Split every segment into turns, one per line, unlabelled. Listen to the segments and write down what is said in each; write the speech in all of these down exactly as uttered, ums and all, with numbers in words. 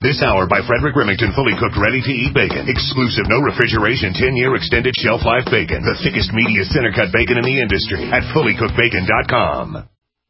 This hour by Frederick Remington, fully cooked, ready-to-eat bacon. Exclusive, no refrigeration, ten-year extended shelf life bacon. The thickest, meatiest, center-cut bacon in the industry at fully cooked bacon dot com.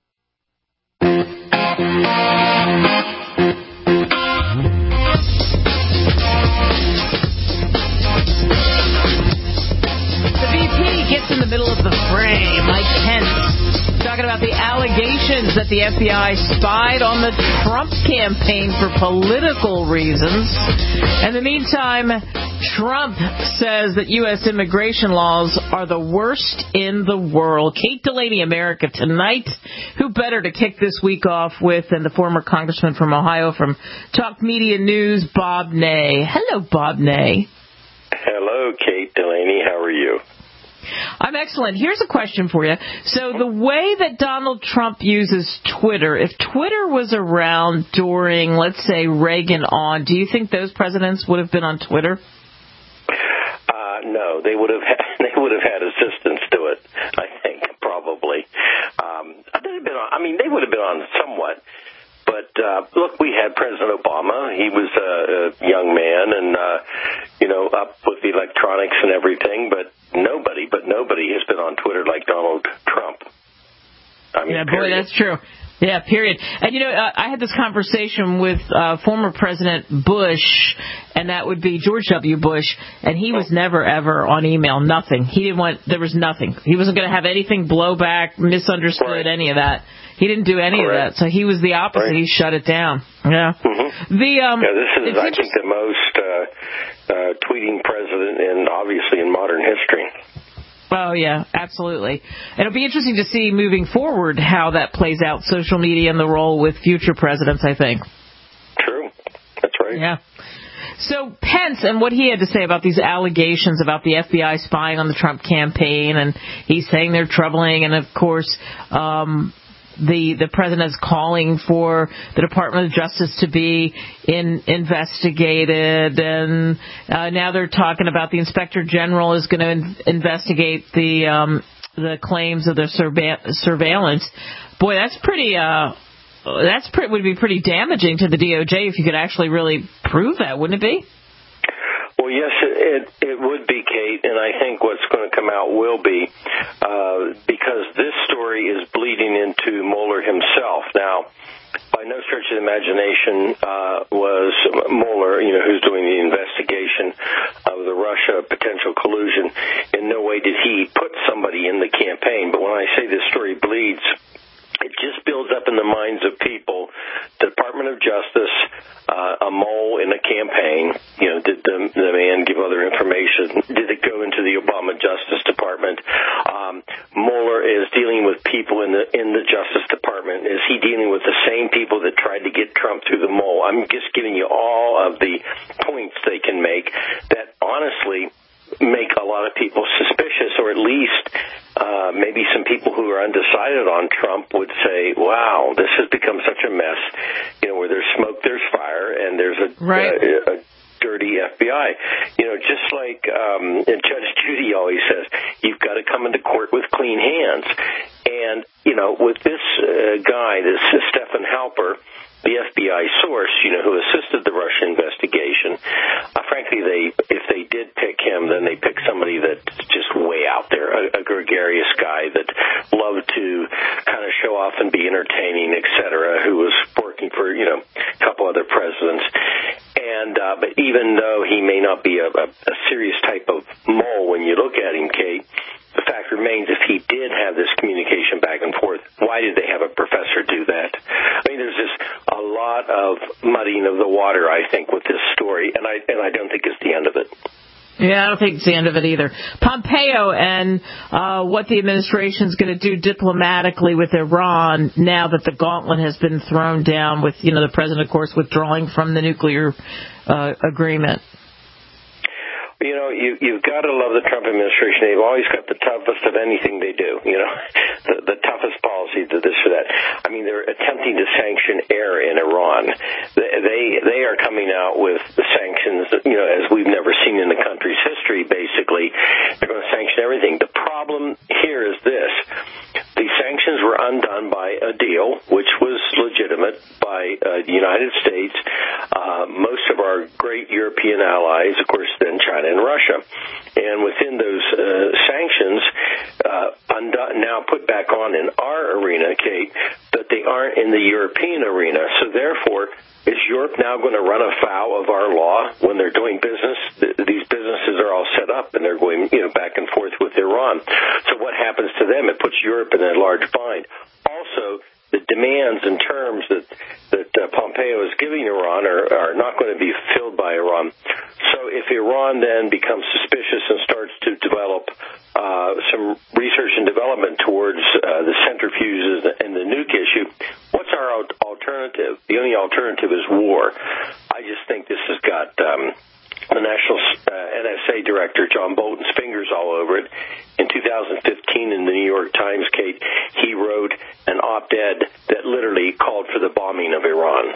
The V P gets in the middle of the fray. Mike Pence talking about the allegations that the F B I spied on the Trump campaign for political reasons. In the meantime, Trump says that U S immigration laws are the worst in the world. Kate Delaney, America Tonight. Who better to kick this week off with than the former congressman from Ohio from Talk Media News, Bob Ney. Hello, Bob Ney.
Hello, Kate Delaney. How are you?
I'm excellent. Here's a question for you. So the way that Donald Trump uses Twitter, if Twitter was around during, let's say, Reagan on, do you think those presidents would have been on Twitter?
Uh, no, they would have had, they would have had assistance to it, I think, probably. Um, they'd have been on, I mean, they would have been on somewhat. But, uh, look, we had President Obama. He was a, a young man and, uh, you know, up with the electronics and everything. But nobody, but nobody has been on Twitter like Donald Trump. I mean,
yeah, boy,
period.
That's true. Yeah, period. And, you know, uh, I had this conversation with uh, former President Bush, and that would be George W. Bush, and he was never, ever on email. Nothing. He didn't want, there was nothing. He wasn't going to have anything blowback, misunderstood,
right.
any of that. He didn't do any
Correct.
of that. So he was the opposite.
Right.
He shut it down. Yeah.
Mm-hmm.
The um.
Yeah, this is, I think, the most uh, uh, tweeting president in, obviously, in modern history.
Oh, yeah, absolutely. It'll be interesting to see moving forward how that plays out, social media and the role with future presidents, I think.
True. That's right.
Yeah. So Pence and what he had to say about these allegations about the F B I spying on the Trump campaign, and he's saying they're troubling, and, of course, um, the the president is calling for the Department of Justice to be in, investigated, and uh, now they're talking about the Inspector General is going to in, investigate the um, the claims of the surve- surveillance. Boy, that's pretty. Uh, that's pretty, would be pretty damaging to the D O J if you could actually really prove that, wouldn't it be?
Well, yes, it, it would be, Kate, and I think what's going to come out will be, uh, because this story is bleeding into Mueller himself. Now, by no stretch of the imagination uh, was Mueller, you know, who's doing the investigation of the Russia potential collusion, in no way did he put somebody in the campaign. But when I say this story bleeds, it just builds up in the minds of people. The Department of Justice, uh, a mole in a campaign, you know, did the, the man give other information? Did it go into the Obama Justice Department? Um, Mueller is dealing with people in the in the Justice Department. Is he dealing with the same people that tried to get Trump through the mole? I'm just giving you all of the points they can make that honestly make a lot of people suspicious, or at least uh, maybe some people who are undecided on Trump would say, wow, this has become such a mess, you know, where there's smoke, there's fire, and there's a,
right.
a, a dirty F B I. You know, just like um, Judge Judy always says, you've got to come into court with clean hands. And, you know, with this uh, guy, this uh, Stephen Halper, the F B I source, you know, who assisted the Russia investigation, uh, frankly, they if they did pick him, then they picked somebody that's just way out there, a, a gregarious guy that loved to kind of show off and be entertaining, et cetera, who was working for, you know, a couple other presidents. And uh, but even though he may not be a, a, a serious type of mole when you look at him, Kate, the fact remains, if he did have this communication back and forth, why did they have a professor do that? I mean, there's just a lot of muddying of the water, I think, with this story, and I and I don't think it's the end of it.
Yeah, I don't think it's the end of it either. Pompeo and uh, what the administration's going to do diplomatically with Iran now that the gauntlet has been thrown down with, you know, the president, of course, withdrawing from the nuclear uh, agreement.
You know, you, you've got to love the Trump administration. They've always got the toughest of anything they do, you know, the, the toughest policy to this or that. I mean, they're attempting to sanction air in Iran. They, they they are coming out with the sanctions, you know, as we've never seen in the country's history, basically. They're going to sanction everything. The problem here is this. The sanctions were undone by a deal, which was legitimate, by uh, the United States, uh, most of our great European allies, of course, then China and Russia. And within those uh, sanctions, uh, undo- now put back on in our arena, Kate, but they aren't in the European arena. So therefore, is Europe now going to run afoul of our law when they're doing business? These businesses are all set up, and they're going, you know, back and forth with Iran. So what happens to them? It puts Europe in a large bind. Also, the demands and terms that that uh, Pompeo is giving Iran are, are not going to be fulfilled by Iran. So if Iran then becomes suspicious and starts to develop uh, some research and development towards uh, the centrifuges and the nuke issue, what's our alternative? The only alternative is war. I just think this has got um, the National uh, N S A Director, John Bolton's fingers all over it. In two thousand fifteen, in the New York Times, Kate, he wrote an op-ed that literally called for the bombing of Iran.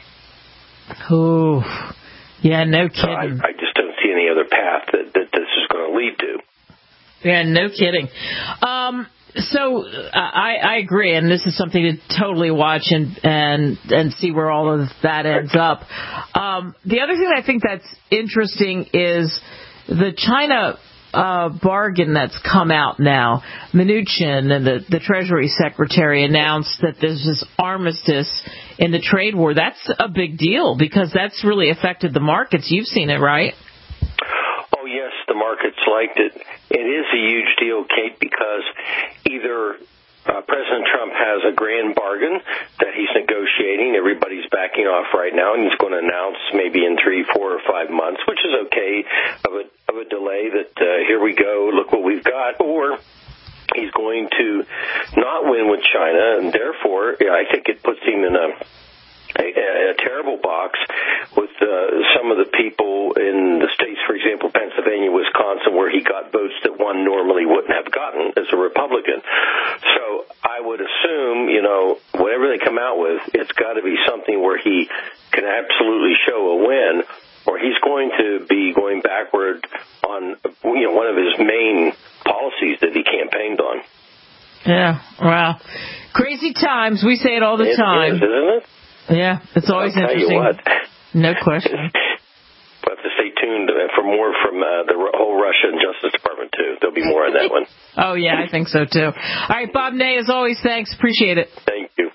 Oh, yeah, no kidding.
So I, I just don't see any other path that, that this is going to lead to.
Yeah, no kidding. Um, so uh, I, I agree, and this is something to totally watch and and, and see where all of that ends up. Um, the other thing I think that's interesting is the China uh, bargain that's come out now. Mnuchin and the, the Treasury Secretary announced that there's this armistice in the trade war. That's a big deal because that's really affected the markets. You've seen it, right?
Oh, yes, the markets liked it. It is a huge deal, Kate, because either uh, President Trump has a grand bargain that he's negotiating. Everybody's backing off right now, and he's going to announce maybe in three, four, or five months, which is okay, of a, of a delay that uh, here we go, look what we've got. Or he's going to not win with China, and therefore yeah, I think it puts him in a A, a terrible box with uh, some of the people in the states, for example, Pennsylvania, Wisconsin, where he got votes that one normally wouldn't have gotten as a Republican. So I would assume, you know, whatever they come out with, it's got to be something where he can absolutely show a win, or he's going to be going backward on, you know, one of his main policies that he campaigned on.
Yeah, wow. Crazy times. We say it all the
it
time.
Is, isn't it?
Yeah, it's always
I'll tell
interesting.
You what.
No question.
We'll have to stay tuned for more from uh, the whole Russian Justice Department, too. There'll be more on that one.
Oh, yeah, I think so, too. All right, Bob Ney, as always, thanks. Appreciate it.
Thank you.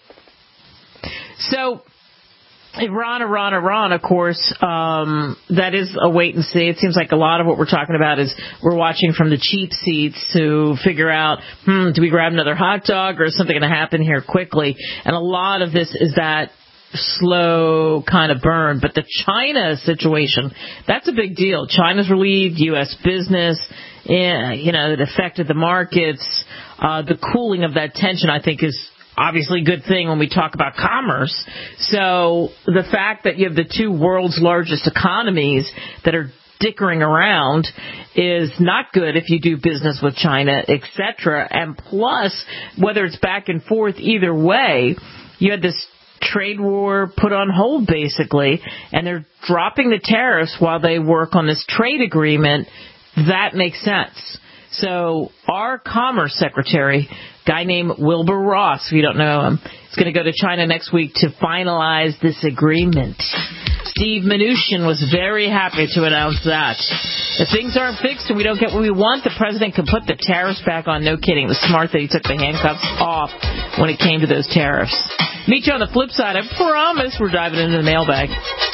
So, Iran, Iran, Iran, of course, um, that is a wait and see. It seems like a lot of what we're talking about is we're watching from the cheap seats to figure out, hmm, do we grab another hot dog or is something going to happen here quickly? And a lot of this is that slow kind of burn. But the China situation, that's a big deal. China's relieved U S business. Yeah, you know, it affected the markets. Uh, the cooling of that tension, I think, is obviously a good thing when we talk about commerce. So the fact that you have the two world's largest economies that are dickering around is not good if you do business with China, et cetera. And plus, whether it's back and forth either way, you had this trade war put on hold, basically, and they're dropping the tariffs while they work on this trade agreement. That makes sense. So our Commerce Secretary, guy named Wilbur Ross, if you don't know him, is going to go to China next week to finalize this agreement. Steve Mnuchin was very happy to announce that. If things aren't fixed and we don't get what we want, the president can put the tariffs back on. No kidding. It was smart that he took the handcuffs off when it came to those tariffs. Meet you on the flip side. I promise we're diving into the mailbag.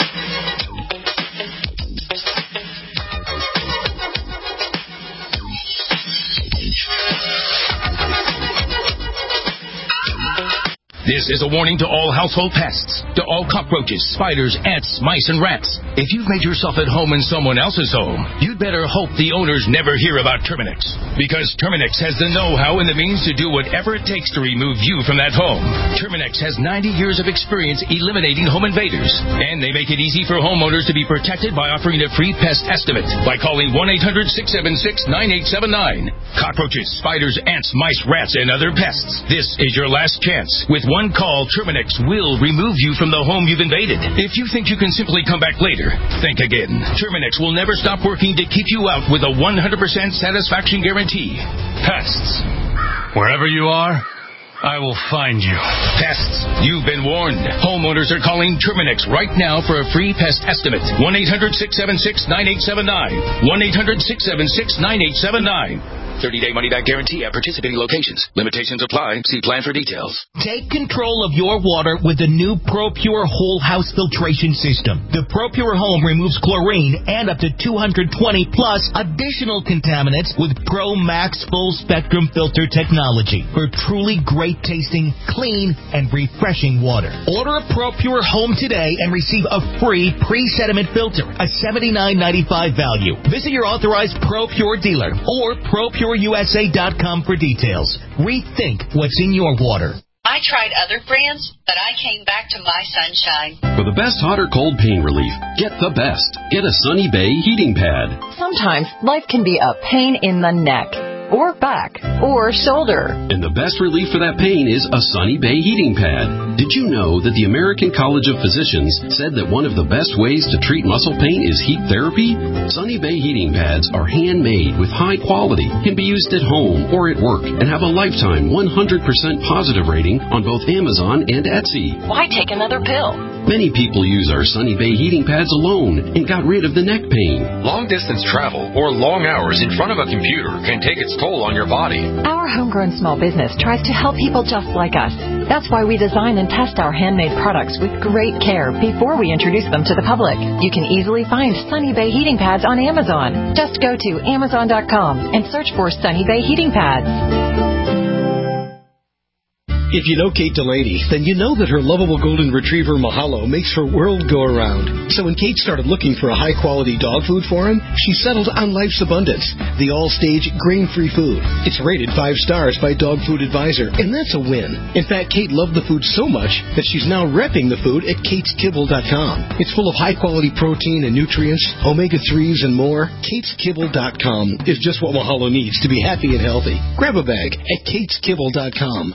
This is a warning to all household pests, to all cockroaches, spiders, ants, mice, and rats. If you've made yourself at home in someone else's home, you'd better hope the owners never hear about Terminix. Because Terminix has the know-how and the means to do whatever it takes to remove you from that home. Terminix has ninety years of experience eliminating home invaders. And they make it easy for homeowners to be protected by offering a free pest estimate by calling one eight hundred six seven six nine eight seven nine. Cockroaches, spiders, ants, mice, rats, and other pests. This is your last chance. With one One call, Terminix will remove you from the home you've invaded. If you think you can simply come back later, think again. Terminix will never stop working to keep you out with a one hundred percent satisfaction guarantee. Pests. Wherever you are,
I will find you.
Pests, you've been warned. Homeowners are calling Terminix right now for a free pest estimate. one eight hundred six seven six nine eight seven nine. one eight hundred six seven six nine eight seven nine. thirty-day money-back guarantee at participating locations. Limitations apply. See plan for details.
Take control of your water with the new ProPure Whole House Filtration System. The ProPure Home removes chlorine and up to two hundred twenty plus additional contaminants with Pro Max Full Spectrum Filter technology for truly great-tasting, clean, and refreshing water. Order a ProPure Home today and receive a free pre-sediment filter, a seventy-nine ninety-five value. Visit your authorized ProPure dealer or ProPure U S A dot com for details. Rethink what's in your water.
I tried other brands, but I came back to My Sunshine.
For the best hot or cold pain relief, get the best. Get a Sunny Bay heating pad.
Sometimes life can be a pain in the neck, or back, or shoulder.
And the best relief for that pain is a Sunny Bay heating pad. Did you know that the American College of Physicians said that one of the best ways to treat muscle pain is heat therapy? Sunny Bay heating pads are handmade with high quality, can be used at home or at work, and have a lifetime one hundred percent positive rating on both Amazon and Etsy.
Why take another pill?
Many people use our Sunny Bay heating pads alone and got rid of the neck pain.
Long-distance travel or long hours in front of a computer can take its toll on your body.
Our homegrown small business tries to help people just like us. That's why we design and test our handmade products with great care before we introduce them to the public. You can easily find Sunny Bay heating pads on Amazon. Just go to amazon dot com and search for Sunny Bay heating pads.
If you know Kate Delaney, then you know that her lovable golden retriever Mahalo makes her world go around. So when Kate started looking for a high-quality dog food for him, she settled on Life's Abundance, the all-stage grain-free food. It's rated five stars by Dog Food Advisor, and that's a win. In fact, Kate loved the food so much that she's now repping the food at kates kibble dot com. It's full of high-quality protein and nutrients, omega threes, and more. kates kibble dot com is just what Mahalo needs to be happy and healthy. Grab a bag at kates kibble dot com.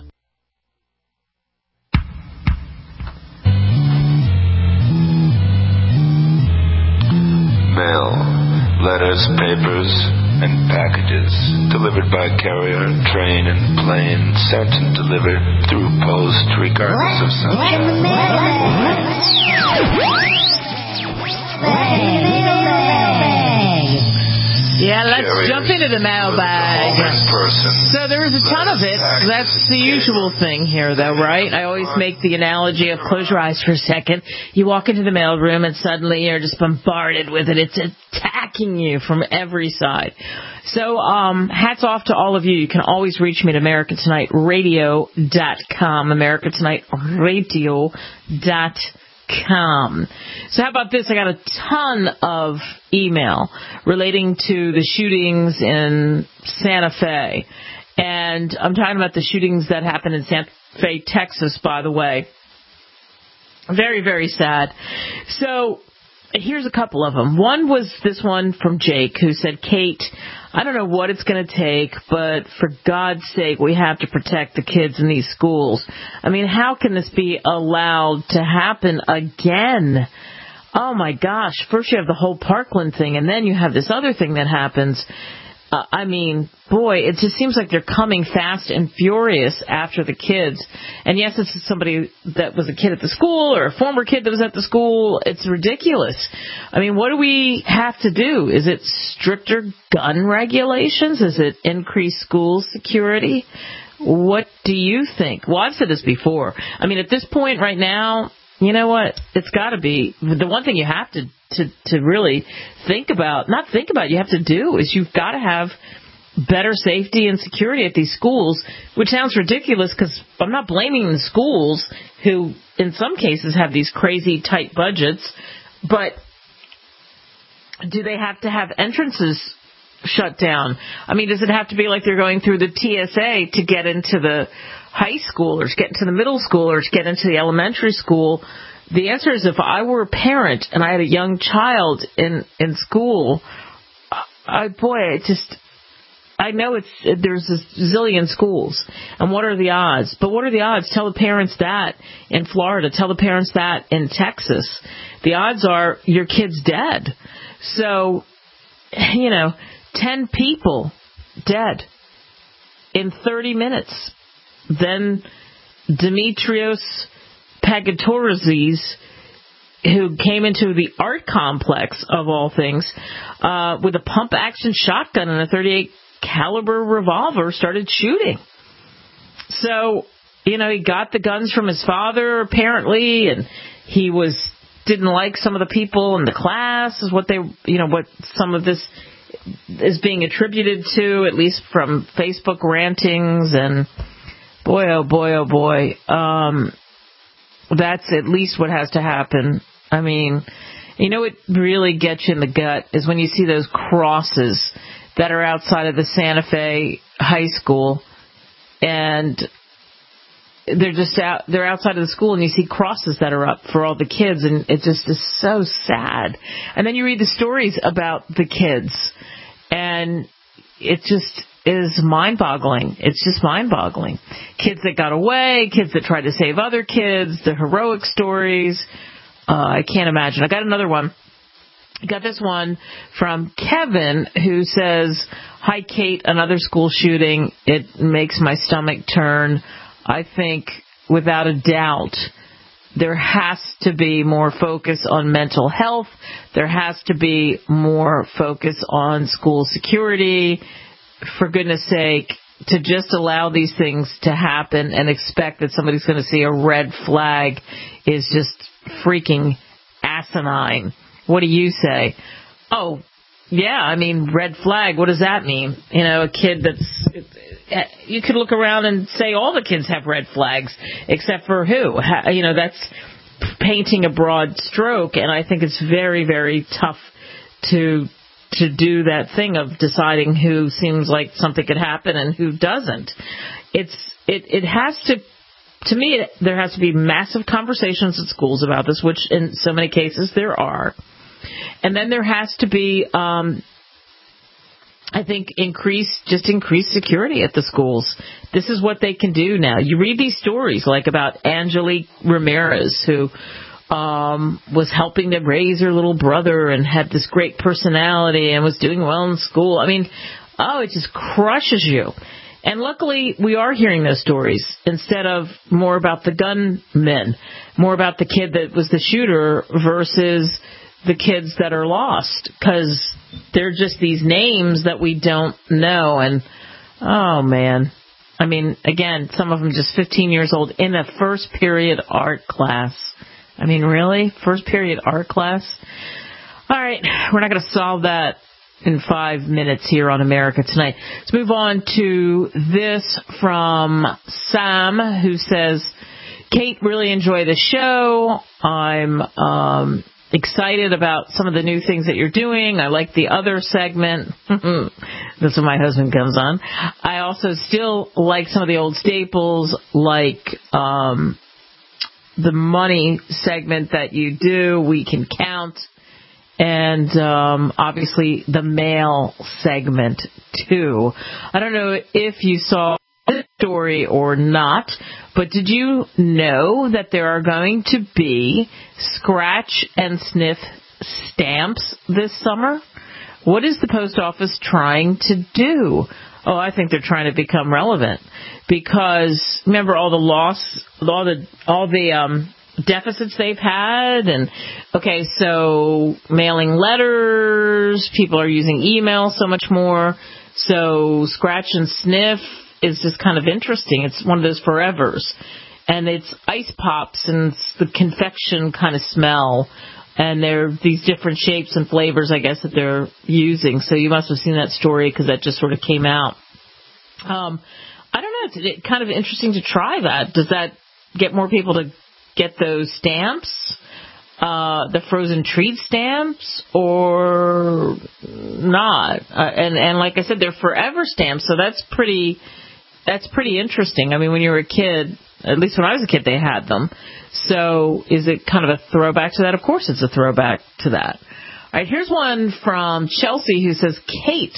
Mail, letters, papers, and packages delivered by carrier, train, and plane, sent and delivered through post, regardless of sunshine.
Yeah, let's jump into the mailbag. So there is a ton of it. That's the usual thing here, though, right? I always make the analogy of close your eyes for a second. You walk into the mailroom and suddenly you're just bombarded with it. It's attacking you from every side. So um, hats off to all of you. You can always reach me at america tonight radio dot com, america tonight radio dot com. Com. So how about this? I got a ton of email relating to the shootings in Santa Fe. And I'm talking about the shootings that happened in Santa Fe, Texas, by the way. Very, very sad. So here's a couple of them. One was this one from Jake, who said, Kate, I don't know what it's going to take, but for God's sake, we have to protect the kids in these schools. I mean, how can this be allowed to happen again? Oh, my gosh. First you have the whole Parkland thing, and then you have this other thing that happens. Uh, I mean, boy, it just seems like they're coming fast and furious after the kids. And yes, this is somebody that was a kid at the school or a former kid that was at the school. It's ridiculous. I mean, what do we have to do? Is it stricter gun regulations? Is it increased school security? What do you think? Well, I've said this before. I mean, at this point right now, you know what? It's got to be the one thing you have to, to, to really think about, not think about, you have to do is you've got to have better safety and security at these schools, which sounds ridiculous because I'm not blaming the schools who in some cases have these crazy tight budgets, but do they have to have entrances shut down? I mean, does it have to be like they're going through the T S A to get into the high schoolers, get into the middle schoolers, get into the elementary school? The answer is if I were a parent and I had a young child in, in school, I, boy, it just, I know it's, there's a zillion schools. And what are the odds? But what are the odds? Tell the parents that in Florida. Tell the parents that in Texas. The odds are your kid's dead. So, you know, ten people dead in thirty minutes. then Demetrios Pagatorides, who came into the art complex, of all things, uh, with a pump-action shotgun and a thirty-eight caliber revolver, started shooting. So, you know, he got the guns from his father, apparently, and he was didn't like some of the people in the class, is what they, you know, what some of this is being attributed to, at least from Facebook rantings, and boy, oh boy, oh boy, um, that's at least what has to happen. I mean, you know what really gets you in the gut is when you see those crosses that are outside of the Santa Fe High School, and they're just out, they're outside of the school, and you see crosses that are up for all the kids, and it just is so sad. And then you read the stories about the kids, and it just is mind-boggling. It's just mind-boggling. Kids that got away, kids that tried to save other kids, the heroic stories. Uh, I can't imagine. I got another one. I got this one from Kevin, who says, "Hi, Kate, another school shooting. It makes my stomach turn. I think, without a doubt, there has to be more focus on mental health. There has to be more focus on school security. For goodness sake, to just allow these things to happen and expect that somebody's going to see a red flag is just freaking asinine. What do you say?" Oh, yeah, I mean, red flag, what does that mean? You know, a kid that's... You could look around and say all the kids have red flags, except for who? You know, that's painting a broad stroke, and I think it's very, very tough to to do that thing of deciding who seems like something could happen and who doesn't. It's it it has to, to me, it, there has to be massive conversations at schools about this, which in so many cases there are, and then there has to be. Um, I think increase, just increase security at the schools. This is what they can do now. You read these stories like about Angelique Ramirez, who um, was helping to raise her little brother and had this great personality and was doing well in school. I mean, oh, it just crushes you. And luckily, we are hearing those stories instead of more about the gunmen, more about the kid that was the shooter versus the kids that are lost, because they're just these names that we don't know. And, oh, man. I mean, again, some of them just fifteen years old in a first period art class. I mean, really? First period art class? All right, we're not going to solve that in five minutes here on America Tonight. Let's move on to this from Sam, who says, "Kate, really enjoy the show. I'm um, excited about some of the new things that you're doing. I like the other segment." That's when my husband comes on. "I also still like some of the old staples, like um, the money segment that you do, We Can Count, and um, obviously the mail segment, too." I don't know if you saw this story or not, but did you know that there are going to be scratch and sniff stamps this summer? What is the post office trying to do? Oh, I think they're trying to become relevant, because remember all the loss, all the all the um, deficits they've had, and okay, so mailing letters, people are using email so much more, so scratch and sniff is just kind of interesting. It's one of those forevers, and it's ice pops and it's the confection kind of smell, and they're these different shapes and flavors, I guess, that they're using. So you must have seen that story because that just sort of came out. Um, I don't know. It's kind of interesting to try that. Does that get more people to get those stamps, uh, the frozen treat stamps, or not? Uh, and and like I said, they're forever stamps, so that's pretty. That's pretty interesting. I mean, when you were a kid, at least when I was a kid, they had them. So is it kind of a throwback to that? Of course it's a throwback to that. All right, here's one from Chelsea who says, "Kate,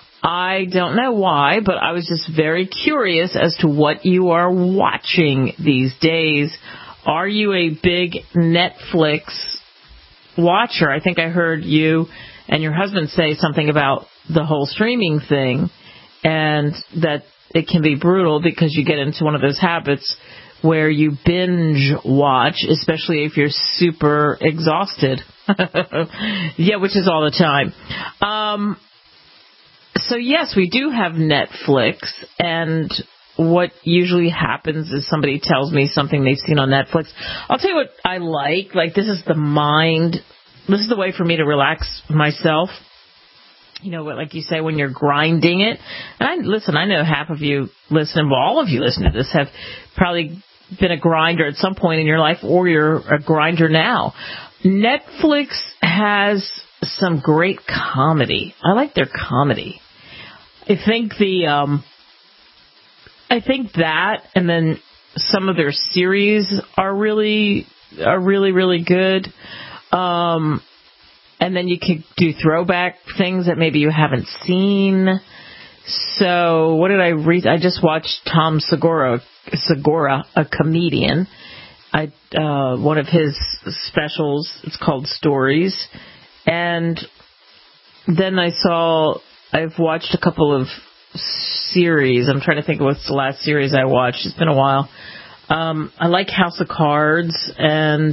I don't know why, but I was just very curious as to what you are watching these days. Are you a big Netflix watcher?" I think I heard you and your husband say something about the whole streaming thing, and that it can be brutal because you get into one of those habits where you binge watch, especially if you're super exhausted. Yeah, which is all the time. Um, so, yes, we do have Netflix, and what usually happens is somebody tells me something they've seen on Netflix. I'll tell you what I like. Like, this is the mind. This is the way for me to relax myself. You know, like you say, when you're grinding it. And I, listen, I know half of you listen, well, all of you listen to this have probably been a grinder at some point in your life, or you're a grinder now. Netflix has some great comedy. I like their comedy. I think the, um, I think that, and then some of their series are really, are really, really good. Um, and then you could do throwback things that maybe you haven't seen. So what did I read? I just watched Tom Segura, Segura, a comedian. I uh, one of his specials. It's called Stories, and then I saw. I've watched a couple of series. I'm trying to think of what's the last series I watched. It's been a while. Um, I like House of Cards, and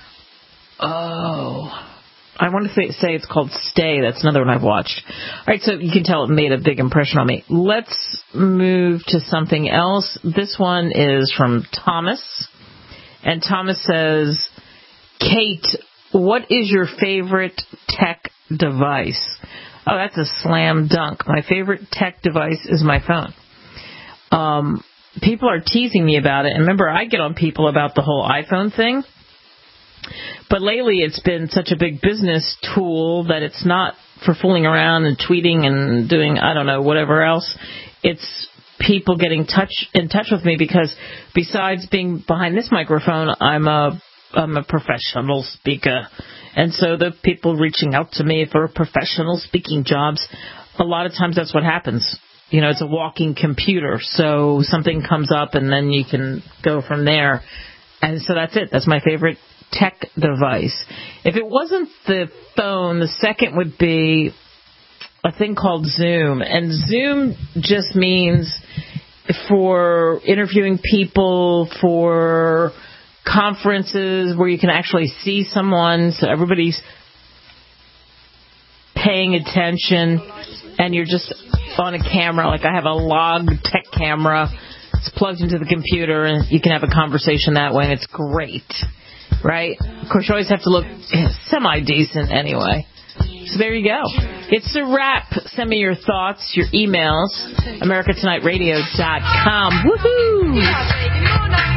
oh. I want to say it's called Stay. That's another one I've watched. All right, so you can tell it made a big impression on me. Let's move to something else. This one is from Thomas. And Thomas says, Kate, what is your favorite tech device? Oh, that's a slam dunk. My favorite tech device is my phone. Um, people are teasing me about it. And remember, I get on people about the whole iPhone thing. But lately it's been such a big business tool that it's not for fooling around and tweeting and doing, I don't know, whatever else. It's people getting touch in touch with me because besides being behind this microphone, I'm a I'm a professional speaker. And so the people reaching out to me for professional speaking jobs, a lot of times that's what happens. You know, it's a walking computer. So something comes up and then you can go from there. And so that's it. That's my favorite tech device. If it wasn't the phone, the second would be a thing called Zoom. And Zoom just means for interviewing people, for conferences where you can actually see someone, so everybody's paying attention, and you're just on a camera. Like I have a Logitech camera. It's plugged into the computer, and you can have a conversation that way, and it's great. Right? Of course, you always have to look semi-decent anyway. So there you go. It's a wrap. Send me your thoughts, your emails, america tonight radio dot com. Woohoo!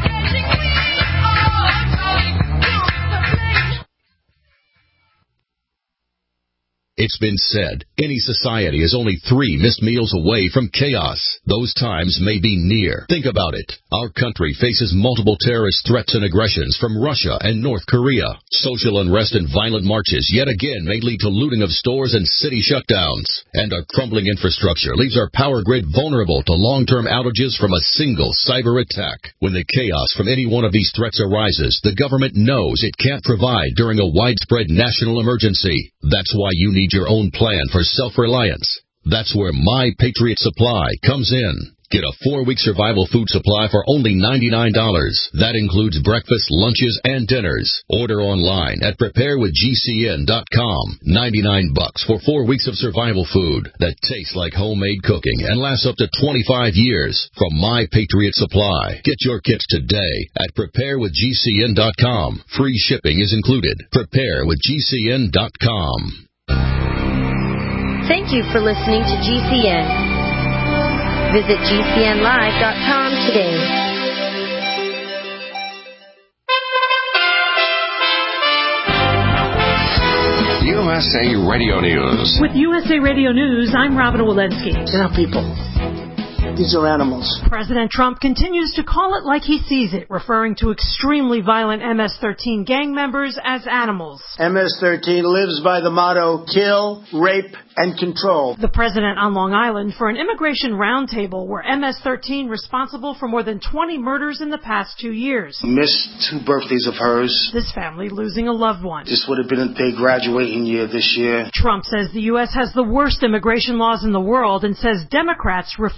It's been said, any society is only three missed meals away from chaos. Those times may be near. Think about it. Our country faces multiple terrorist threats and aggressions from Russia and North Korea. Social unrest and violent marches yet again may lead to looting of stores and city shutdowns. And our crumbling infrastructure leaves our power grid vulnerable to long-term outages from a single cyber attack. When the chaos from any one of these threats arises, the government knows it can't provide during a widespread national emergency. That's why you need your own plan for self-reliance. That's where My Patriot Supply comes in. Get a four-week survival food supply for only ninety-nine dollars. That includes breakfast, lunches, and dinners. Order online at prepare with G C N dot com. ninety-nine bucks for four weeks of survival food that tastes like homemade cooking and lasts up to twenty-five years from My Patriot Supply. Get your kits today at prepare with G C N dot com. Free shipping is included. prepare with G C N dot com.
Thank you for listening to G C N. Visit G C N live dot com today.
U S A Radio News.
With U S A Radio News, I'm Robin Walensky.
They're not people. These are animals.
President Trump continues to call it like he sees it, referring to extremely violent M S thirteen gang members as animals.
M S thirteen lives by the motto, kill, rape, and control.
The president on Long Island for an immigration roundtable where M S thirteen responsible for more than twenty murders in the past two years.
Missed two birthdays of hers.
This family losing a loved one.
This would have been their graduating year this year.
Trump says the U S has the worst immigration laws in the world and says Democrats refuse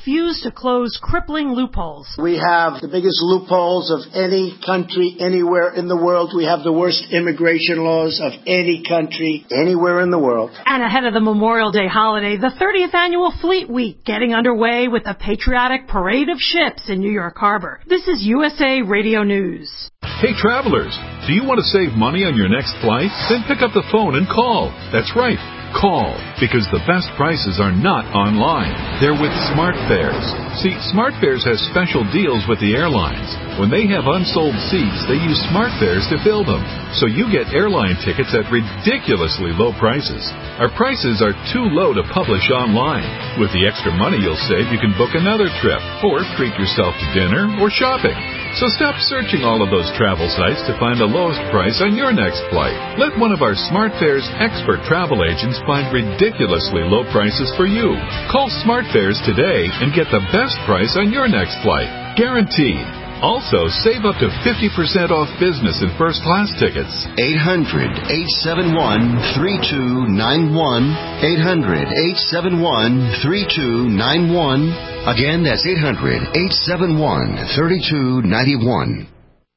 to close crippling loopholes.
We have the biggest loopholes of any country anywhere in the world. We have the worst immigration laws of any country anywhere in the world.
And ahead of the Memorial Day holiday, the thirtieth Annual Fleet Week getting underway with a patriotic parade of ships in New York Harbor. This is U S A Radio News.
Hey travelers, do you want to save money on your next flight? Then pick up the phone and call. That's right. Call, because the best prices are not online. They're with SmartFares. See, SmartFares has special deals with the airlines. When they have unsold seats, they use SmartFares to fill them. So you get airline tickets at ridiculously low prices. Our prices are too low to publish online. With the extra money you'll save, you can book another trip or treat yourself to dinner or shopping. So stop searching all of those travel sites to find the lowest price on your next flight. Let one of our SmartFares expert travel agents find ridiculously low prices for you. Call SmartFares today and get the best price on your next flight. Guaranteed. Also, save up to fifty percent off business and first class tickets.
eight hundred, eight seven one, three two nine one. eight hundred, eight seven one, three two nine one. Again, that's eight hundred, eight seven one, three two nine one.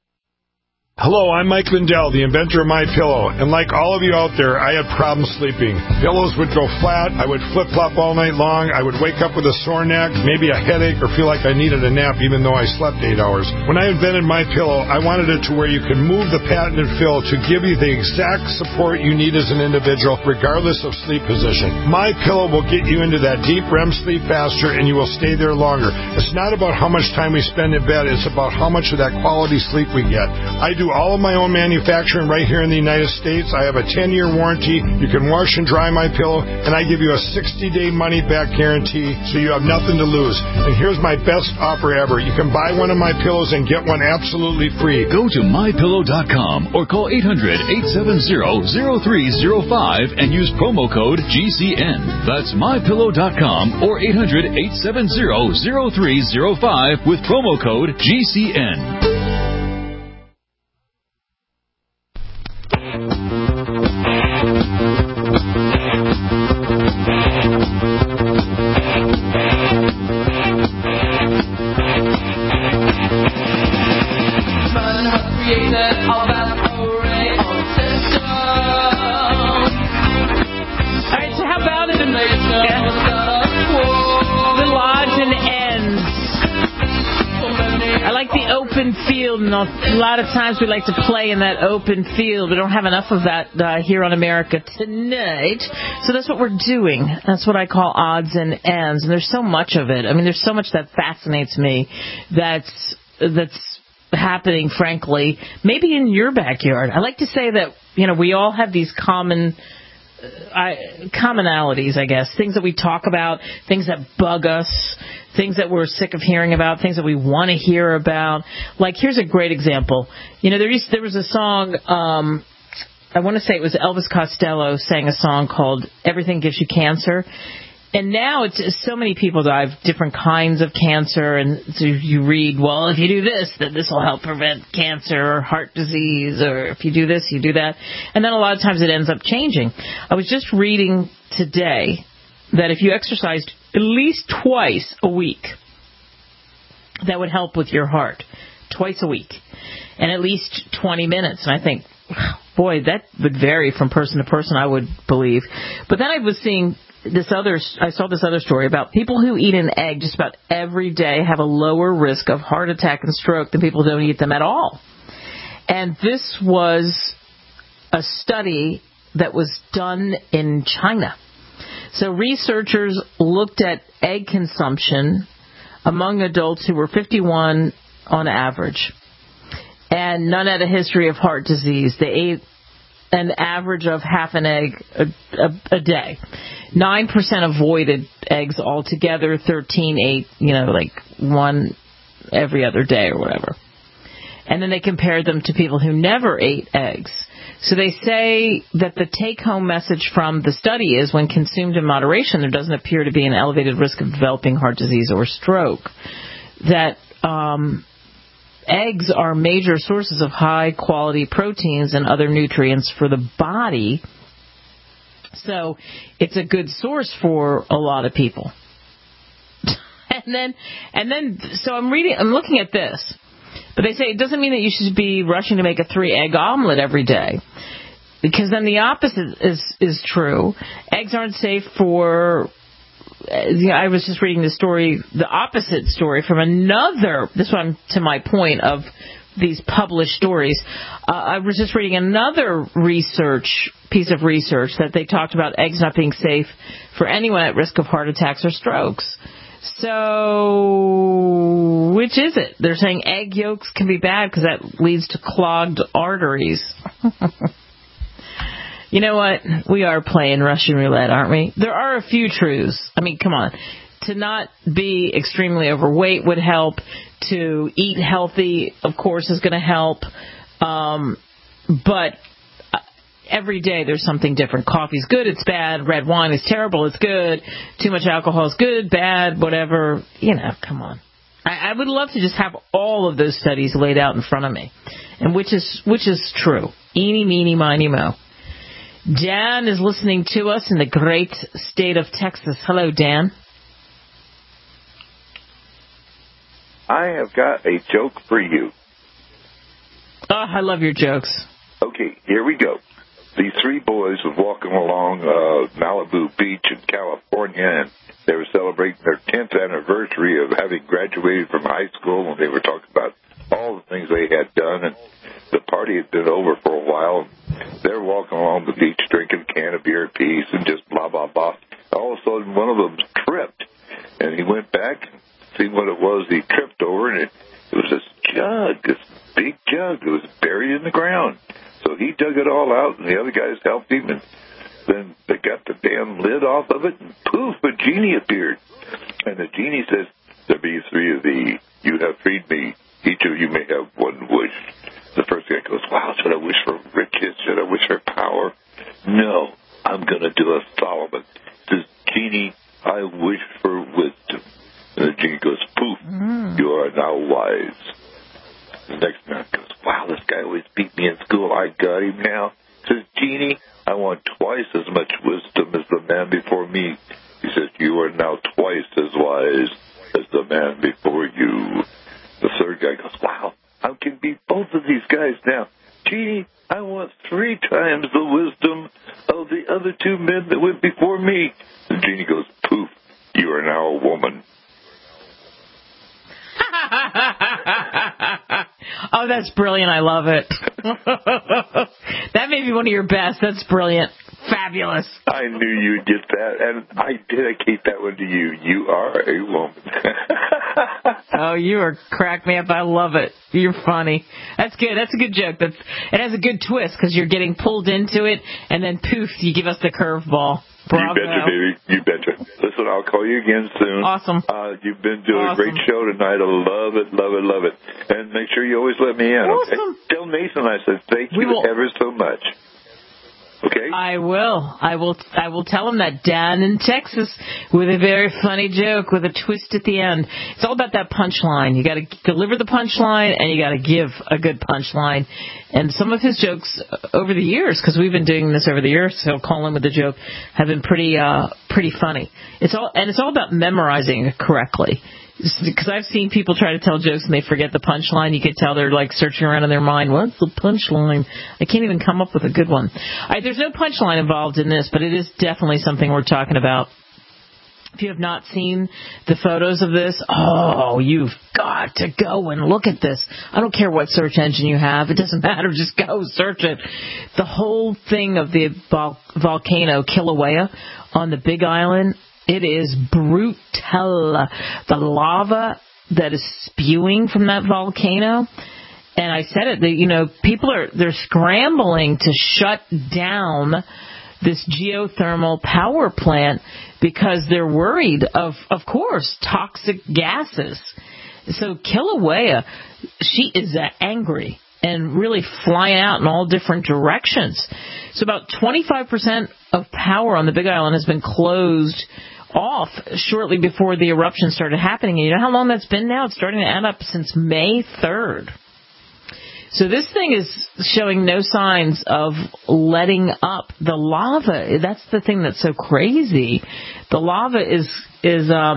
Hello, I'm Mike Lindell, the inventor of MyPillow, and like all of you out there, I had problems sleeping. Pillows would go flat, I would flip-flop all night long, I would wake up with a sore neck, maybe a headache, or feel like I needed a nap even though I slept eight hours. When I invented MyPillow, I wanted it to where you could move the patented fill to give you the exact support you need as an individual, regardless of sleep position. MyPillow will get you into that deep R E M sleep faster, and you will stay there longer. It's not about how much time we spend in bed, it's about how much of that quality sleep we get. I do all of my own manufacturing right here in the United States. I have a ten-year warranty. You can wash and dry my pillow, and I give you a sixty-day money-back guarantee, so you have nothing to lose. And here's my best offer ever. You can buy one of my pillows and get one absolutely free.
Go to my pillow dot com or call eight hundred, eight seven zero, zero three zero five and use promo code G C N. That's my pillow dot com or eight hundred, eight seven zero, zero three zero five with promo code G C N.
A lot of times we like to play in that open field. We don't have enough of that uh, here on America Tonight. So that's what we're doing. That's what I call odds and ends. And there's so much of it. I mean, there's so much that fascinates me that's that's happening, frankly, maybe in your backyard. I like to say that, you know, we all have these common I, commonalities, I guess, things that we talk about, things that bug us, things that we're sick of hearing about, things that we want to hear about. Like, here's a great example. You know, there, used, there was a song, um, I want to say it was Elvis Costello sang a song called Everything Gives You Cancer. And now it's so many people die of different kinds of cancer, and so you read, well, if you do this, then this will help prevent cancer or heart disease, or if you do this, you do that. And then a lot of times it ends up changing. I was just reading today that if you exercised at least twice a week, that would help with your heart. Twice a week. And at least twenty minutes. And I think, boy, that would vary from person to person, I would believe. But then I was seeing this other, I saw this other story about people who eat an egg just about every day have a lower risk of heart attack and stroke than people who don't eat them at all. And this was a study that was done in China. So researchers looked at egg consumption among adults who were fifty-one on average. And none had a history of heart disease. They ate an average of half an egg a, a, a day. Nine percent avoided eggs altogether. Thirteen ate, you know, like one every other day or whatever. And then they compared them to people who never ate eggs. So they say that the take-home message from the study is when consumed in moderation, there doesn't appear to be an elevated risk of developing heart disease or stroke. That um, eggs are major sources of high-quality proteins and other nutrients for the body. So it's a good source for a lot of people. And then, and then, so I'm reading, I'm looking at this. But they say it doesn't mean that you should be rushing to make a three-egg omelet every day. Because then the opposite is, is true. Eggs aren't safe for... You know, I was just reading the story, the opposite story from another, this one to my point of these published stories. Uh, I was just reading another research, piece of research that they talked about eggs not being safe for anyone at risk of heart attacks or strokes. So, which is it? They're saying egg yolks can be bad because that leads to clogged arteries. You know what? We are playing Russian roulette, aren't we? There are a few truths. I mean, come on. To not be extremely overweight would help. To eat healthy, of course, is going to help. Um, but every day there's something different. Coffee's good, it's bad. Red wine is terrible, it's good. Too much alcohol is good, bad, whatever. You know, come on. I, I would love to just have all of those studies laid out in front of me. And which is which is true. Eeny, meeny, miny, mo. Dan is listening to us in the great state of Texas. Hello, Dan.
I have got a joke for you.
Oh, I love your jokes.
Okay, here we go. These three boys were walking along uh, Malibu Beach in California, and they were celebrating their tenth anniversary of having graduated from high school, and they were talking about all the things they had done, and the party had been over for a while. They're walking along the beach drinking a can of beer apiece and just blah, blah, blah. All of a sudden, one of them tripped, and he went back and see what it was he tripped over, and it, it was this jug, this big jug that was buried in the ground. So he dug it all out, and the other guys helped him, and then they got the damn lid off of it, and poof, a genie appeared. And the genie says, "There be three of thee. You have freed me. Each of you may have one wish." The first guy goes, "Wow, should I wish for riches? Should I wish for power?" "No, I'm going to do a Solomon." Says, "Genie, I wish for wisdom." And the genie goes, "Poof, mm. you are now wise." The next man goes, "Wow, this guy always beat me in school. I got him now." Says, "Genie, I want twice as much wisdom as the man before me." He says, "You are now twice as wise as the man before you." The third guy goes, "Wow, I can beat both of these guys now. Genie, I want three times the wisdom of the other two men that went before me." The genie goes, "Poof, you are now a woman."
Oh, that's brilliant. I love it. That may be one of your best. That's brilliant. Fabulous.
I knew you'd get that, and I dedicate that one to you. You are a woman.
Oh, you are crack me up. I love it. You're funny. That's good. That's a good joke. That's it has a good twist because you're getting pulled into it, and then poof, you give us the curveball. Bravo.
You betcha, baby. You betcha. Listen, I'll call you again soon.
Awesome.
Uh, you've been doing
awesome.
a great show tonight. I love it, love it, love it. And make sure you always let me in,
awesome.
Okay? Tell Nathan I said thank you
will...
ever so much. Okay?
I will. I will I will tell him that down in Texas with a very funny joke with a twist at the end. It's all about that punchline. You got to deliver the punchline, and you got to give a good punchline. And some of his jokes over the years, because we've been doing this over the years, so call him with a joke, have been pretty uh, pretty funny. It's all and it's all about memorizing it correctly. Because I've seen people try to tell jokes and they forget the punchline. You can tell they're like searching around in their mind. What's the punchline? I can't even come up with a good one. I, there's no punchline involved in this, but it is definitely something we're talking about. If you have not seen the photos of this, oh, you've got to go and look at this. I don't care what search engine you have. It doesn't matter. Just go search it. The whole thing of the vol- volcano Kilauea on the Big Island, it is brutal. The lava that is spewing from that volcano. And I said it, that, you know, people are, they're scrambling to shut down this geothermal power plant because they're worried of, of course, toxic gases. So Kilauea, she is uh, angry and really flying out in all different directions. So about twenty-five percent of power on the Big Island has been closed off shortly before the eruption started happening. And you know how long that's been now? It's starting to add up since May third. So this thing is showing no signs of letting up. The lava, that's the thing that's so crazy. The lava is is um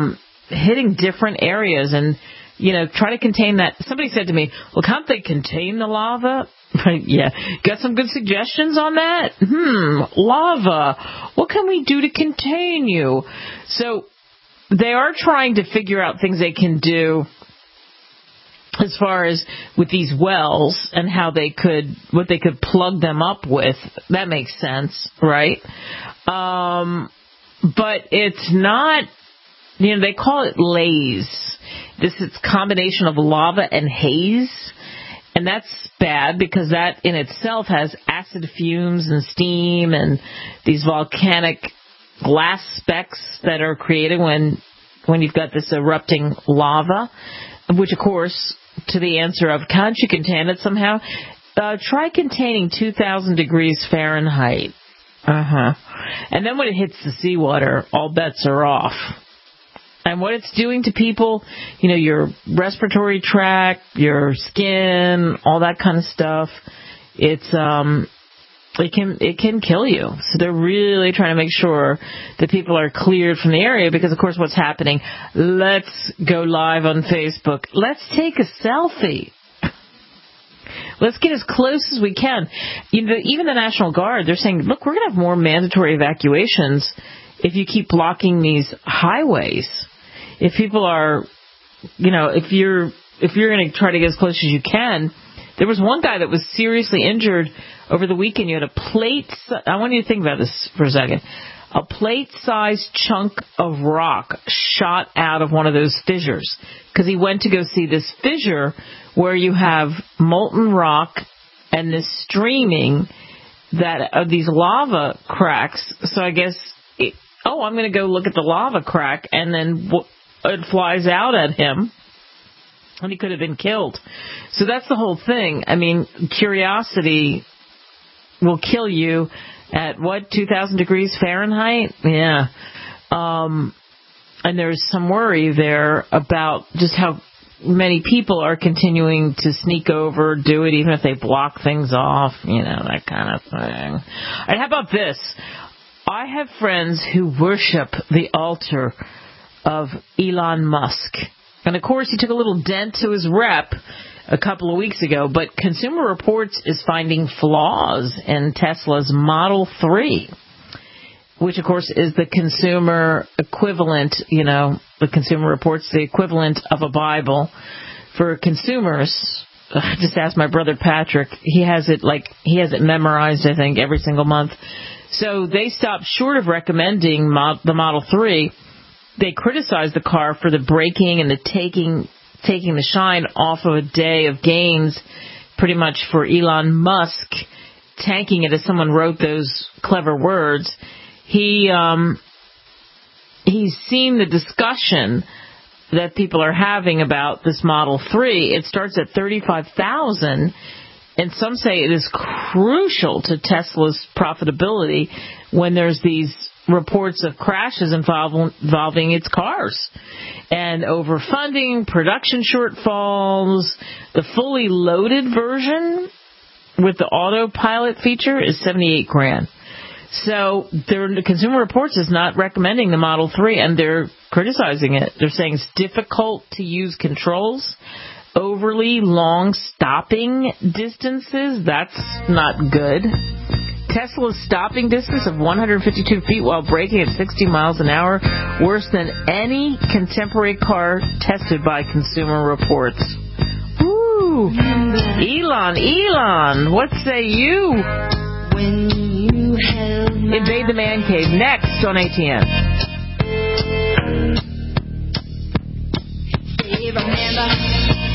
hitting different areas and, you know, try to contain that. Somebody said to me, well, can't they contain the lava? Yeah. Got some good suggestions on that? Hmm, lava. What can we do to contain you? So they are trying to figure out things they can do as far as with these wells and how they could, what they could plug them up with. That makes sense, right? Um, but it's not, you know, they call it laze. This is a combination of lava and haze. And that's bad because that in itself has acid fumes and steam and these volcanic glass specks that are created when, when you've got this erupting lava, which of course, to the answer of, can't you contain it somehow? Uh, try containing two thousand degrees Fahrenheit. Uh-huh. And then when it hits the seawater, all bets are off. And what it's doing to people, you know, your respiratory tract, your skin, all that kind of stuff, it's, um, it can, it can kill you. So they're really trying to make sure that people are cleared from the area because, of course, what's happening? Let's go live on Facebook. Let's take a selfie. Let's get as close as we can. You know, even the National Guard, they're saying, look, we're going to have more mandatory evacuations if you keep blocking these highways. If people are, you know, if you're if you're going to try to get as close as you can. There was one guy that was seriously injured over the weekend. You had a plate. I want you to think about this for a second. A plate-sized chunk of rock shot out of one of those fissures because he went to go see this fissure where you have molten rock and this streaming that of these lava cracks. So I guess, it, oh, I'm going to go look at the lava crack, and then it flies out at him. And he could have been killed. So that's the whole thing. I mean, curiosity will kill you at, what, two thousand degrees Fahrenheit? Yeah. Um, and there's some worry there about just how many people are continuing to sneak over, do it even if they block things off, you know, that kind of thing. And how about this? I have friends who worship the altar of Elon Musk. And, of course, he took a little dent to his rep a couple of weeks ago, but Consumer Reports is finding flaws in Tesla's Model three, which, of course, is the consumer equivalent, you know, the Consumer Reports, the equivalent of a Bible for consumers. I just asked my brother Patrick. He has it, like, he has it memorized, I think, every single month. So they stopped short of recommending mod- the Model three. They criticized the car for the braking and the taking taking the shine off of a day of gains, pretty much for Elon Musk, tanking it, as someone wrote those clever words. He um, he's seen the discussion that people are having about this Model three. It starts at thirty-five thousand dollars, and some say it is crucial to Tesla's profitability when there's these reports of crashes involving, involving its cars and overfunding, production shortfalls. The fully loaded version with the autopilot feature is seventy-eight grand. So the Consumer Reports is not recommending the Model three, and they're criticizing it. They're saying it's difficult to use controls, overly long stopping distances. That's not good. Tesla's stopping distance of one hundred fifty-two feet while braking at sixty miles an hour, worse than any contemporary car tested by Consumer Reports. Woo! Elon, Elon, what say you? When you held my Invade the Man Cave, next on A T N.
Remember.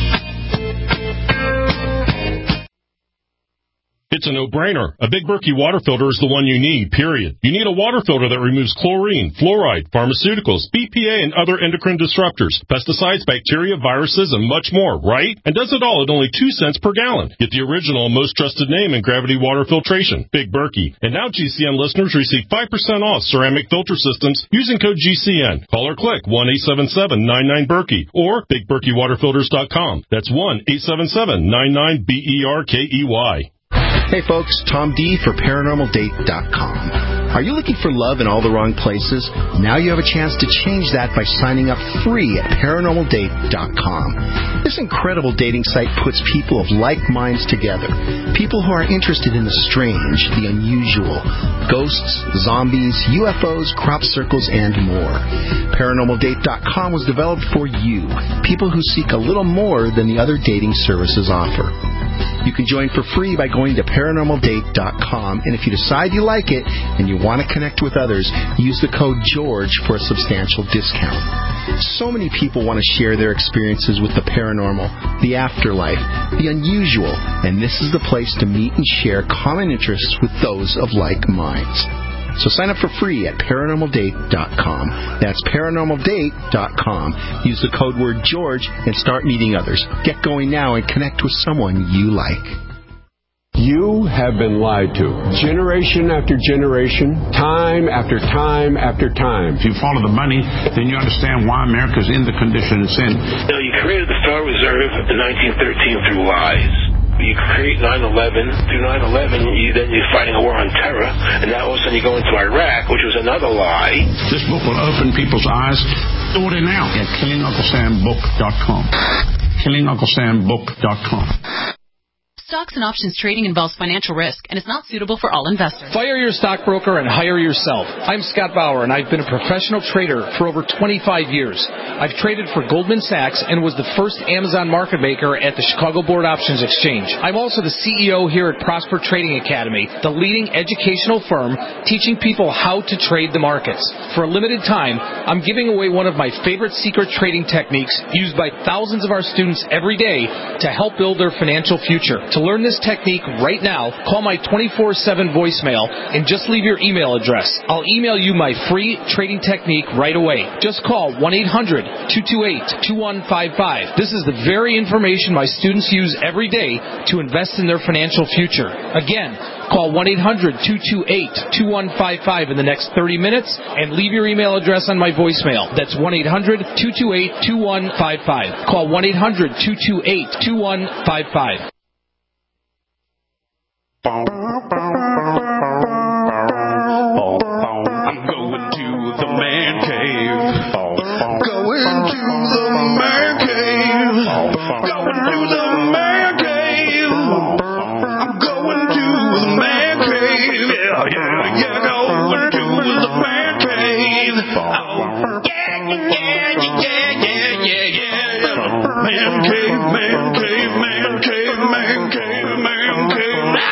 It's a no-brainer. A Big Berkey water filter is the one you need, period. You need a water filter that removes chlorine, fluoride, pharmaceuticals, B P A, and other endocrine disruptors, pesticides, bacteria, viruses, and much more, right? And does it all at only two cents per gallon. Get the original and most trusted name in gravity water filtration, Big Berkey. And now G C N listeners receive five percent off ceramic filter systems using code G C N. Call or click one eight seven seven nine nine Berkey or big berkey water filters dot com. That's one eight seven seven nine nine B E R K E Y.
Hey folks, Tom D for paranormal date dot com. Are you looking for love in all the wrong places? Now you have a chance to change that by signing up free at paranormal date dot com. This incredible dating site puts people of like minds together. People who are interested in the strange, the unusual, ghosts, zombies, U F Os, crop circles, and more. paranormal date dot com was developed for you, people who seek a little more than the other dating services offer. You can join for free by going to paranormal date dot com, and if you decide you like it and you want to connect with others, use the code GEORGE for a substantial discount. So many people want to share their experiences with the paranormal, the afterlife, the unusual, and this is the place to meet and share common interests with those of like minds. So sign up for free at paranormal date dot com. That's paranormal date dot com. Use the code word George and start meeting others. Get going now and connect with someone you like.
You have been lied to. Generation after generation, time after time after time.
If you follow the money, then you understand why America's in the condition it's in.
You know, you created the Federal Reserve in nineteen thirteen through lies. You create nine eleven. Through nine eleven, you, then you're fighting a war on terror, and now all of a sudden you go into Iraq, which was another lie.
This book will open people's eyes. Order now at killing uncle sam book dot com. killing uncle sam book dot com.
Stocks and options trading involves financial risk and is not suitable for all investors.
Fire your stockbroker and hire yourself. I'm Scott Bauer, and I've been a professional trader for over twenty-five years. I've traded for Goldman Sachs and was the first Amazon market maker at the Chicago Board Options Exchange. I'm also the C E O here at Prosper Trading Academy, the leading educational firm teaching people how to trade the markets. For a limited time, I'm giving away one of my favorite secret trading techniques used by thousands of our students every day to help build their financial future. To learn this technique right now, call my twenty-four seven voicemail and just leave your email address. I'll email you my free trading technique right away. Just call one eight hundred two two eight two one five five. This is the very information my students use every day to invest in their financial future. Again, call one eight hundred two two eight two one five five in the next thirty minutes and leave your email address on my voicemail. That's one eight hundred two two eight two one five five. Call one eight hundred two two eight two one five five.
I'm going to the man cave. Going to the man cave. Going to the man cave. I'm going to the man cave. Yeah, yeah, yeah. Going to the man cave. Oh, yeah, yeah, yeah, yeah, yeah, yeah. Man cave, man cave, man cave, man cave, man cave.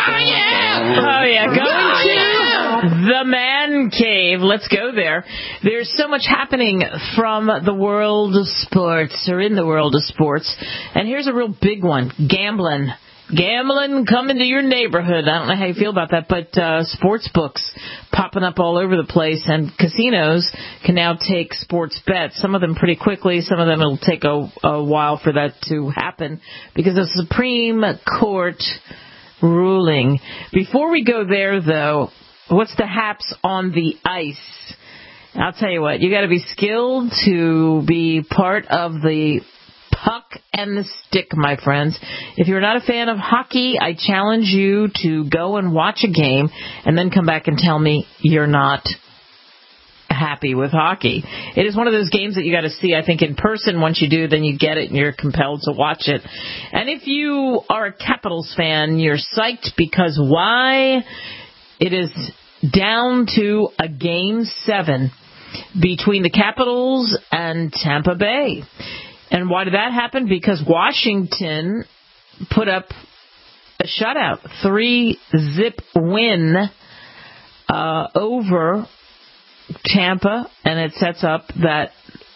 Oh, yeah, going to the man cave. Let's go there. There's so much happening from the world of sports, or in the world of sports. And here's a real big one, gambling. Gambling coming to your neighborhood. I don't know how you feel about that, but uh, sports books popping up all over the place, and casinos can now take sports bets, some of them pretty quickly, some of them it'll take a, a while for that to happen, because the Supreme Court ruling. Before we go there, though, what's the haps on the ice? I'll tell you what, you got to be skilled to be part of the puck and the stick, my friends. If you're not a fan of hockey, I challenge you to go and watch a game and then come back and tell me you're not happy with hockey. It is one of those games that you got to see, I think, in person. Once you do, then you get it and you're compelled to watch it. And if you are a Capitals fan, you're psyched, because why? It is down to a game seven between the Capitals and Tampa Bay. And why did that happen? Because Washington put up a shutout, three zip win uh, over Tampa, and it sets up that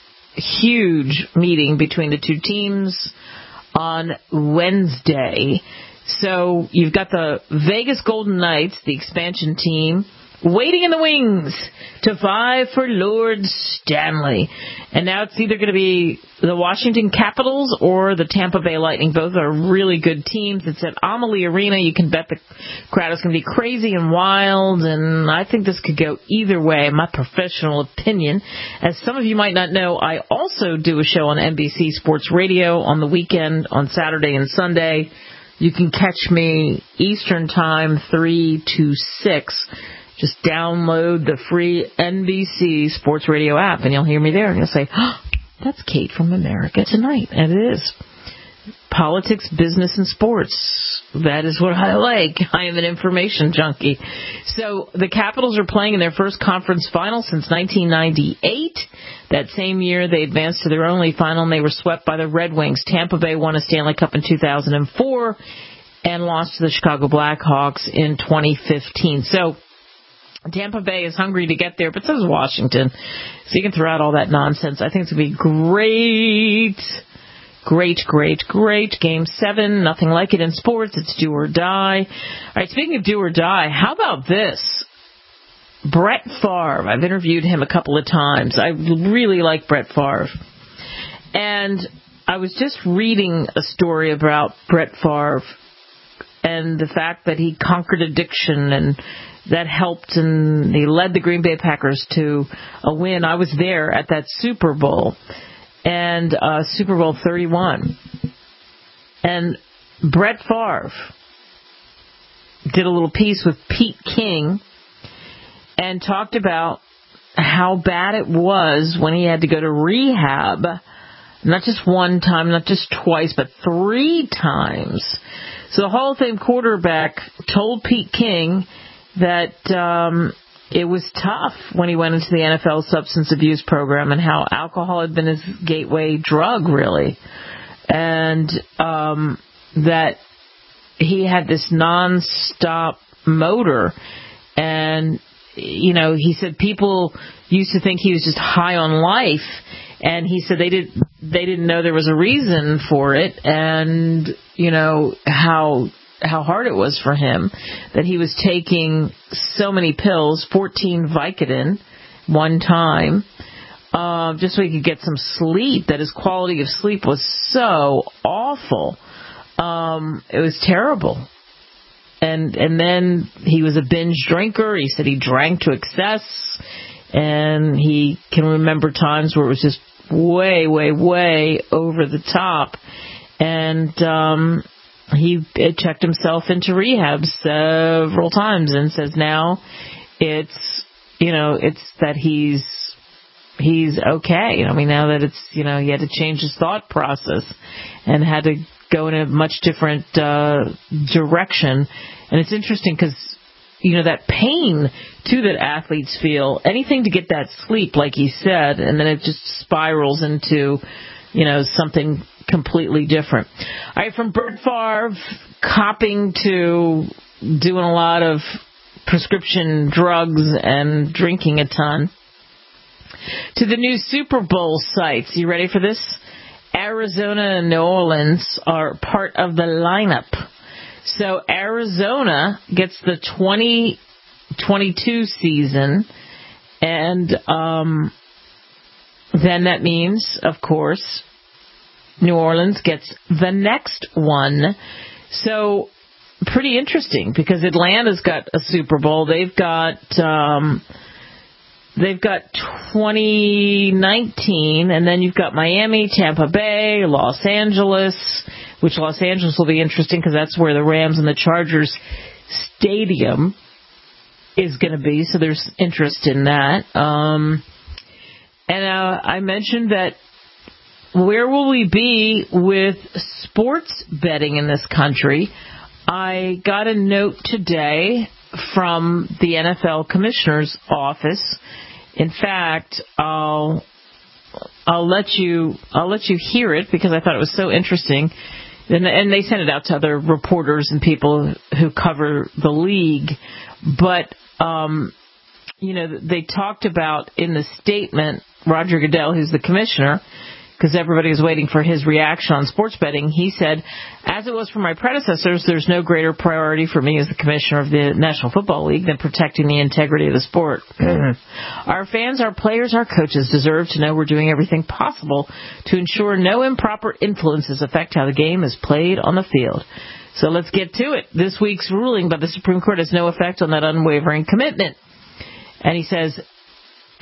huge meeting between the two teams on Wednesday. So you've got the Vegas Golden Knights, the expansion team, waiting in the wings to vie for Lord Stanley. And now it's either going to be the Washington Capitals or the Tampa Bay Lightning. Both are really good teams. It's at Amalie Arena. You can bet the crowd is going to be crazy and wild, and I think this could go either way, my professional opinion. As some of you might not know, I also do a show on N B C Sports Radio on the weekend, on Saturday and Sunday. You can catch me Eastern Time, three to six. Just download the free N B C Sports Radio app, and you'll hear me there. And you'll say, oh, that's Kate from America Tonight. And it is. Politics, business, and sports. That is what I like. I am an information junkie. So the Capitals are playing in their first conference final since nineteen ninety-eight. That same year, they advanced to their only final, and they were swept by the Red Wings. Tampa Bay won a Stanley Cup in two thousand four and lost to the Chicago Blackhawks in twenty fifteen. So Tampa Bay is hungry to get there, but so is Washington. So you can throw out all that nonsense. I think it's going to be great. Great, great, great. Game seven, nothing like it in sports. It's do or die. All right, speaking of do or die, how about this? Brett Favre. I've interviewed him a couple of times. I really like Brett Favre. And I was just reading a story about Brett Favre and the fact that he conquered addiction, and that helped, and he led the Green Bay Packers to a win. I was there at that Super Bowl. And uh, Super Bowl thirty-one. And Brett Favre did a little piece with Pete King and talked about how bad it was when he had to go to rehab. Not just one time, not just twice, but three times. So the Hall of Fame quarterback told Pete King that um, it was tough when he went into the N F L substance abuse program, and how alcohol had been his gateway drug, really. And um, that he had this non-stop motor. And, you know, he said people used to think he was just high on life. And he said they, did, they didn't know there was a reason for it. And, you know, how... how hard it was for him, that he was taking so many pills, fourteen Vicodin, one time, uh, just so he could get some sleep, that his quality of sleep was so awful. Um, it was terrible. And and then he was a binge drinker. He said he drank to excess, and he can remember times where it was just way, way, way over the top. And um he checked himself into rehab several times, and says now it's, you know, it's that he's, he's okay. I mean, now that it's, you know, he had to change his thought process and had to go in a much different uh, direction. And it's interesting because, you know, that pain, too, that athletes feel, anything to get that sleep, like he said, and then it just spirals into, you know, something completely different. All right, from Brett Favre copping to doing a lot of prescription drugs and drinking a ton, to the new Super Bowl sites. You ready for this? Arizona and New Orleans are part of the lineup. So Arizona gets the twenty twenty-two season, and um, then that means, of course, New Orleans gets the next one. So pretty interesting, because Atlanta's got a Super Bowl. They've got um, they've got twenty nineteen, and then you've got Miami, Tampa Bay, Los Angeles, which Los Angeles will be interesting because that's where the Rams and the Chargers stadium is going to be. So there's interest in that. Um, and uh, I mentioned that. Where will we be with sports betting in this country? I got a note today from the N F L Commissioner's office. In fact, I'll I'll let you I'll let you hear it because I thought it was so interesting. And, and they sent it out to other reporters and people who cover the league. But um, you know, they talked about in the statement, Roger Goodell, who's the commissioner, because everybody was waiting for his reaction on sports betting. He said, as it was for my predecessors, there's no greater priority for me as the commissioner of the National Football League than protecting the integrity of the sport. Our fans, our players, our coaches deserve to know we're doing everything possible to ensure no improper influences affect how the game is played on the field. So let's get to it. This week's ruling by the Supreme Court has no effect on that unwavering commitment. And he says,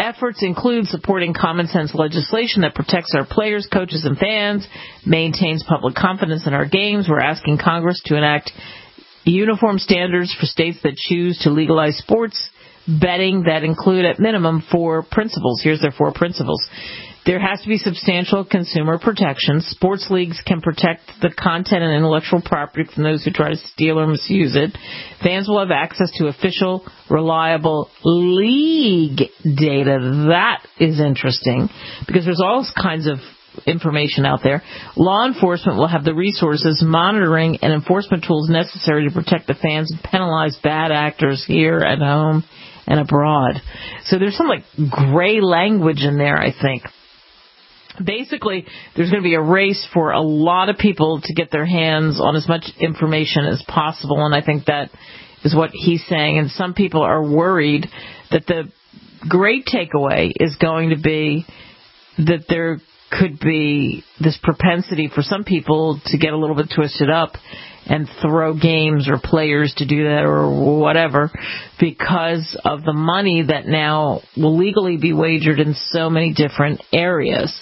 efforts include supporting common sense legislation that protects our players, coaches, and fans, maintains public confidence in our games. We're asking Congress to enact uniform standards for states that choose to legalize sports betting that include at minimum four principles. Here's their four principles. There has to be substantial consumer protection. Sports leagues can protect the content and intellectual property from those who try to steal or misuse it. Fans will have access to official, reliable league data. That is interesting because there's all kinds of information out there. Law enforcement will have the resources, monitoring, and enforcement tools necessary to protect the fans and penalize bad actors here at home and abroad. So there's some like gray language in there, I think. Basically, there's going to be a race for a lot of people to get their hands on as much information as possible, and I think that is what he's saying. And some people are worried that the great takeaway is going to be that there could be this propensity for some people to get a little bit twisted up and throw games or players to do that or whatever because of the money that now will legally be wagered in so many different areas.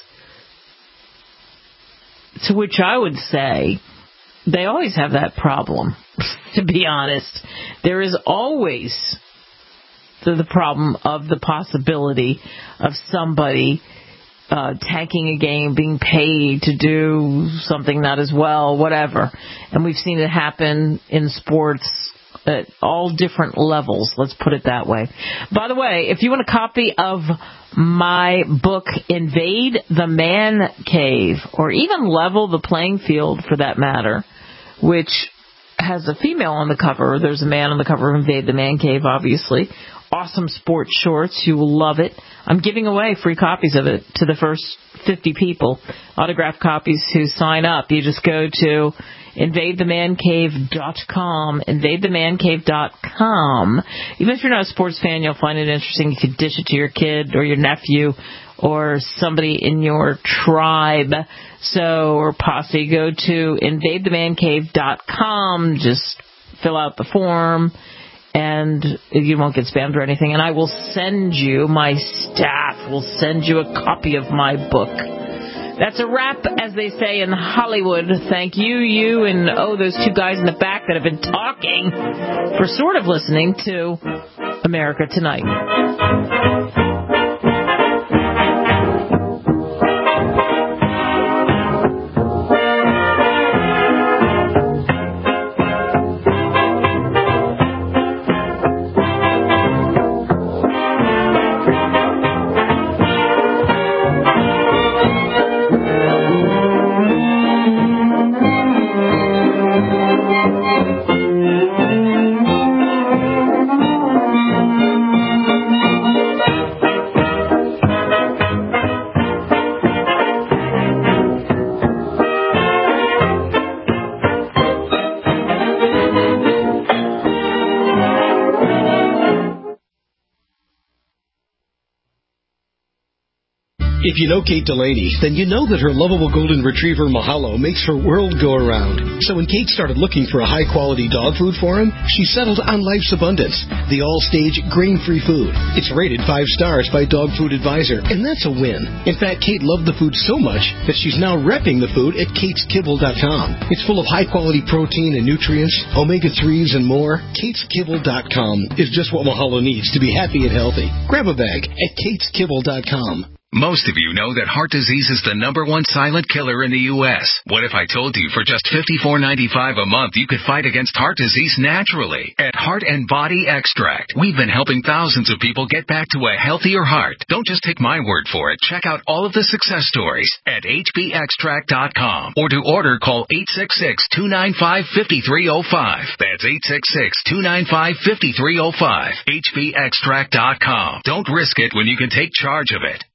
To which I would say they always have that problem, to be honest. There is always the, the problem of the possibility of somebody uh, tanking a game, being paid to do something not as well, whatever. And we've seen it happen in sports at all different levels, let's put it that way. By the way, if you want a copy of my book, Invade the Man Cave, or even Level the Playing Field for that matter, which has a female on the cover. There's a man on the cover of Invade the Man Cave, obviously. Awesome sports shorts. You will love it. I'm giving away free copies of it to the first fifty people, autographed copies who sign up. You just go to invade the man cave dot com, invade the man cave dot com. Even if you're not a sports fan, you'll find it interesting. You could dish it to your kid or your nephew or somebody in your tribe. So, or posse, go to invade the man cave dot com. Just fill out the form, and you won't get spammed or anything. And I will send you, my staff will send you a copy of my book. That's a wrap, as they say in Hollywood. Thank you, you, and, oh, those two guys in the back that have been talking for sort of listening to America Tonight.
If you know Kate Delaney, then you know that her lovable golden retriever Mahalo makes her world go around. So when Kate started looking for a high-quality dog food for him, she settled on Life's Abundance, the all-stage grain-free food. It's rated five stars by Dog Food Advisor, and that's a win. In fact, Kate loved the food so much that she's now repping the food at kates kibble dot com. It's full of high-quality protein and nutrients, omega threes, and more. kates kibble dot com is just what Mahalo needs to be happy and healthy. Grab a bag at kates kibble dot com.
Most of you know that heart disease is the number one silent killer in the U S What if I told you for just fifty-four ninety-five a month you could fight against heart disease naturally? At Heart and Body Extract, we've been helping thousands of people get back to a healthier heart. Don't just take my word for it. Check out all of the success stories at h b extract dot com, or to order, call eight six six, two nine five, five three zero five. That's eight six six, two nine five, five three zero five. h b extract dot com. Don't risk it when you can take charge of it.